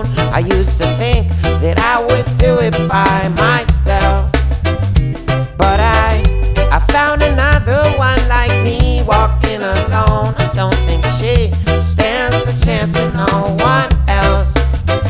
alone. I used to think that I would do it by myself.